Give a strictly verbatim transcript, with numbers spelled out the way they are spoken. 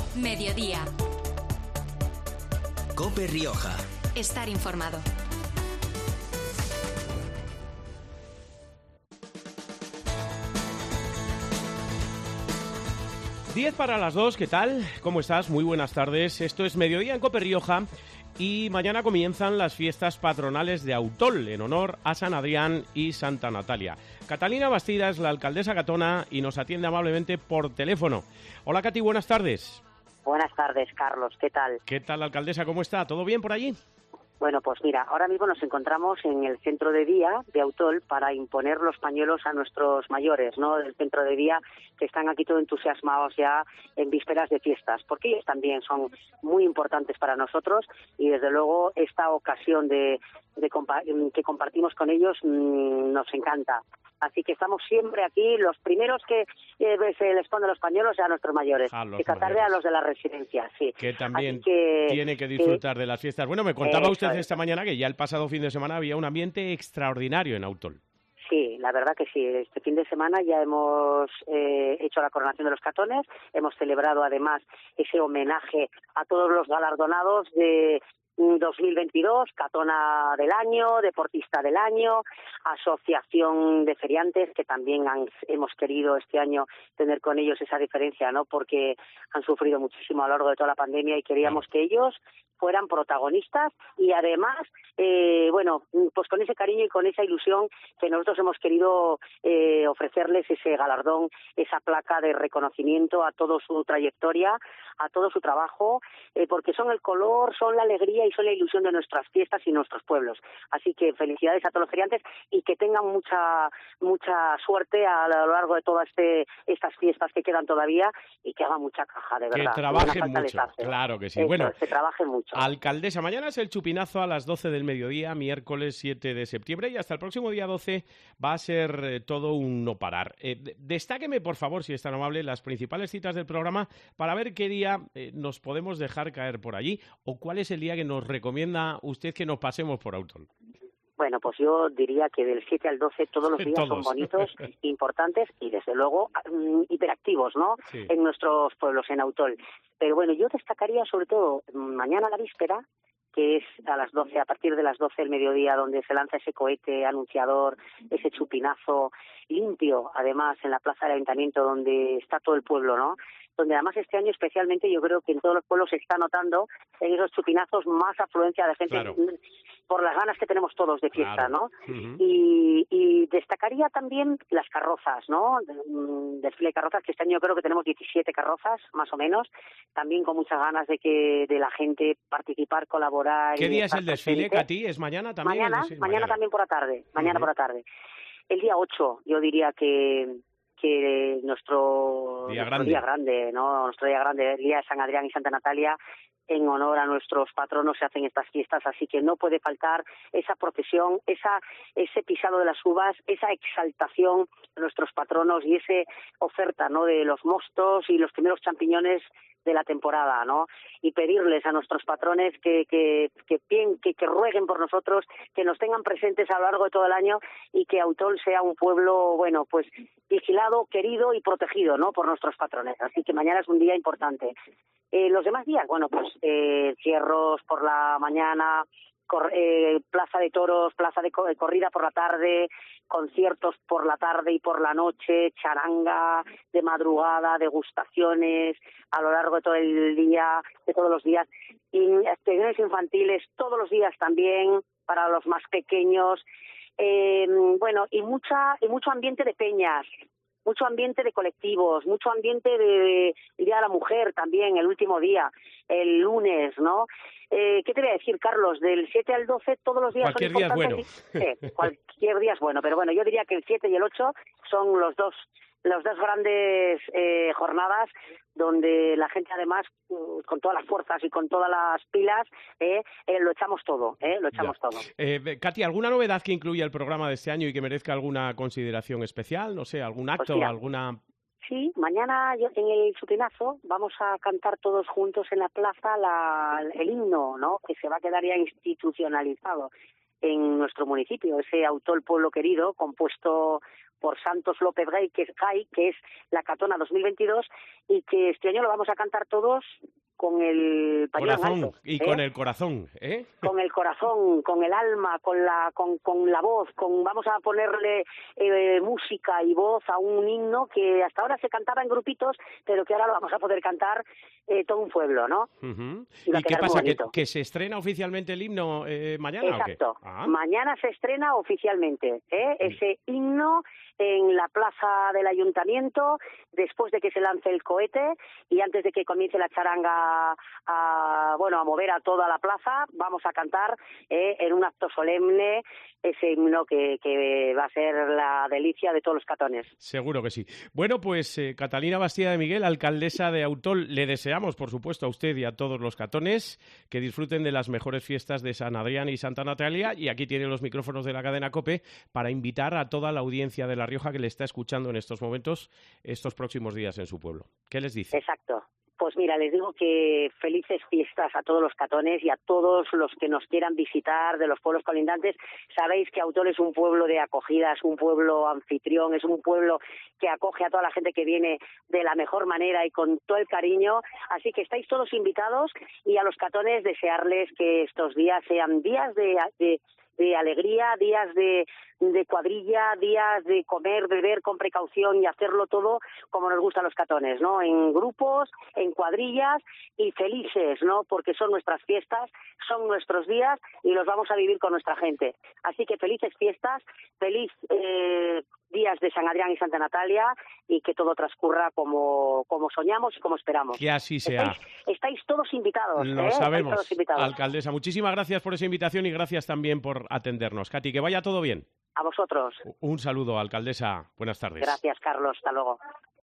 Mediodía. COPE Rioja. Estar informado. diez para las dos, ¿qué tal? ¿Cómo estás? Muy buenas tardes. Esto es Mediodía en COPE Rioja y mañana comienzan las fiestas patronales de Autol en honor a San Adrián y Santa Natalia. Catalina Bastida es la alcaldesa catona y nos atiende amablemente por teléfono. Hola, Cati, buenas tardes. Buenas tardes, Carlos. ¿Qué tal? ¿Qué tal, alcaldesa? ¿Cómo está? ¿Todo bien por allí? Bueno, pues mira, ahora mismo nos encontramos en el centro de día de Autol para imponer los pañuelos a nuestros mayores, ¿no?, del centro de día, que están aquí todos entusiasmados ya en vísperas de fiestas, porque ellos también son muy importantes para nosotros y desde luego esta ocasión de, de compa- que compartimos con ellos mmm, nos encanta. Así que estamos siempre aquí, los primeros que eh, se les ponen los pañuelos a nuestros mayores, a los esta tarde mayores. a los de la residencia, sí. Que también que, tiene que disfrutar que, de las fiestas. Bueno, me contaba eh, usted es. esta mañana que ya el pasado fin de semana había un ambiente extraordinario en Autol. Sí, la verdad que sí. Este fin de semana ya hemos eh, hecho la coronación de los catones, hemos celebrado además ese homenaje a todos los galardonados de dos mil veintidós, Catona del Año, Deportista del Año, Asociación de Feriantes, que también han, hemos querido este año tener con ellos esa diferencia, ¿no?, porque han sufrido muchísimo a lo largo de toda la pandemia y queríamos que ellos fueran protagonistas y además, eh, bueno, pues con ese cariño y con esa ilusión que nosotros hemos querido eh, ofrecerles ese galardón, esa placa de reconocimiento a toda su trayectoria, a todo su trabajo, eh, porque son el color, son la alegría y son la ilusión de nuestras fiestas y nuestros pueblos. Así que felicidades a todos los feriantes y que tengan mucha mucha suerte a lo largo de todas este, estas fiestas que quedan todavía y que hagan mucha caja, de verdad. Que trabajen mucho, claro que sí. Eso, bueno, que trabajen mucho. Alcaldesa, mañana es el chupinazo a las doce del mediodía, miércoles siete de septiembre, y hasta el próximo día doce va a ser eh, todo un no parar. Eh, destáqueme, por favor, si es tan amable, las principales citas del programa para ver qué día eh, nos podemos dejar caer por allí o cuál es el día que nos recomienda usted que nos pasemos por Autol. Bueno, pues yo diría que del siete al doce todos los días Todos. son bonitos, importantes y desde luego um, hiperactivos, ¿no?, sí. en nuestros pueblos, en Autol. Pero bueno, yo destacaría sobre todo mañana a la víspera, que es a las doce, a partir de las doce del mediodía, donde se lanza ese cohete anunciador, ese chupinazo limpio, además, en la plaza del Ayuntamiento, donde está todo el pueblo, ¿no?, donde además este año especialmente yo creo que en todos los pueblos se está notando en esos chupinazos más afluencia de gente, claro, por las ganas que tenemos todos de fiesta, claro, ¿no? Uh-huh. Y, y destacaría también las carrozas, ¿no? Desfile de carrozas, que este año yo creo que tenemos diecisiete carrozas, más o menos, también con muchas ganas de que de la gente participar, colaborar. ¿Qué y día es el desfile, presente. Cati? ¿Es mañana también? Mañana, el mañana, mañana también por la tarde, mañana Uh-huh. por la tarde. El día ocho, yo diría que que nuestro día, nuestro grande. día grande, ¿no? Nuestro día grande, el día de San Adrián y Santa Natalia, en honor a nuestros patronos se hacen estas fiestas, así que no puede faltar esa procesión, esa ese pisado de las uvas, esa exaltación de nuestros patronos y esa oferta, ¿no?, de los mostos y los primeros champiñones de la temporada, ¿no? Y pedirles a nuestros patrones que que que, que que rueguen por nosotros, que nos tengan presentes a lo largo de todo el año y que Autol sea un pueblo, bueno, pues vigilado, querido y protegido, ¿no?, por nuestros patrones. Así que mañana es un día importante. Eh, los demás días, bueno, pues eh, cierros por la mañana, cor- eh, plaza de toros, plaza de, co- de corrida por la tarde, conciertos por la tarde y por la noche, charanga de madrugada, degustaciones a lo largo de todo el día, de todos los días, y actividades infantiles todos los días también para los más pequeños, eh, bueno, y mucha y mucho ambiente de peñas, mucho ambiente de colectivos, mucho ambiente de, de el Día de la Mujer también, el último día, el lunes, ¿no? Eh, ¿Qué te voy a decir, Carlos? Del siete al doce todos los días cualquier son día es bueno. importantes. Sí, cualquier día es bueno, pero bueno, yo diría que el siete y el ocho son los dos las dos grandes eh, jornadas donde la gente además con todas las fuerzas y con todas las pilas eh, eh, lo echamos todo, eh, lo echamos ya. todo. Eh, Katy, ¿alguna novedad que incluya el programa de este año y que merezca alguna consideración especial? No sé, algún acto, Pues mira, alguna... Sí, mañana yo, en el chupinazo vamos a cantar todos juntos en la plaza la, el himno, ¿no?, que se va a quedar ya institucionalizado en nuestro municipio, ese Autol Pueblo Querido, compuesto por Santos López Gay, que es, Gay, que es la Catona dos mil veintidós, y que este año lo vamos a cantar todos con el pañuelo en Corazón, alto, y ¿eh? con el corazón, ¿eh? Con el corazón, con el alma, con la con, con la voz, con vamos a ponerle eh, música y voz a un himno que hasta ahora se cantaba en grupitos, pero que ahora lo vamos a poder cantar eh, todo un pueblo, ¿no? Uh-huh. Y, ¿Y qué pasa? ¿Que, ¿Que se estrena oficialmente el himno eh, mañana? Exacto. ¿O qué? Ah. Mañana se estrena oficialmente ¿eh? ese himno en la plaza del Ayuntamiento, después de que se lance el cohete y antes de que comience la charanga a, bueno, a mover a toda la plaza, vamos a cantar eh, en un acto solemne ese himno que, que va a ser la delicia de todos los catones. Seguro que sí. Bueno, pues eh, Catalina Bastida de Miguel, alcaldesa de Autol, le deseamos, por supuesto, a usted y a todos los catones que disfruten de las mejores fiestas de San Adrián y Santa Natalia, y aquí tiene los micrófonos de la cadena COPE para invitar a toda la audiencia de La Rioja que le está escuchando en estos momentos, estos próximos días en su pueblo. ¿Qué les dice? Exacto. Pues mira, les digo que felices fiestas a todos los catones y a todos los que nos quieran visitar de los pueblos colindantes. Sabéis que Autol es un pueblo de acogida, es un pueblo anfitrión, es un pueblo que acoge a toda la gente que viene de la mejor manera y con todo el cariño. Así que estáis todos invitados y a los catones desearles que estos días sean días de... de de alegría, días de, de cuadrilla, días de comer, beber con precaución y hacerlo todo como nos gusta a los catones, ¿no? En grupos, en cuadrillas y felices, ¿no? Porque son nuestras fiestas, son nuestros días y los vamos a vivir con nuestra gente. Así que felices fiestas, feliz eh, días de San Adrián y Santa Natalia y que todo transcurra como, como soñamos y como esperamos. Que así sea. Estáis, estáis todos invitados. Lo ¿eh? sabemos, todos invitados. alcaldesa. Muchísimas gracias por esa invitación y gracias también por atendernos. Katy, que vaya todo bien. A vosotros. Un saludo, alcaldesa. Buenas tardes. Gracias, Carlos. Hasta luego.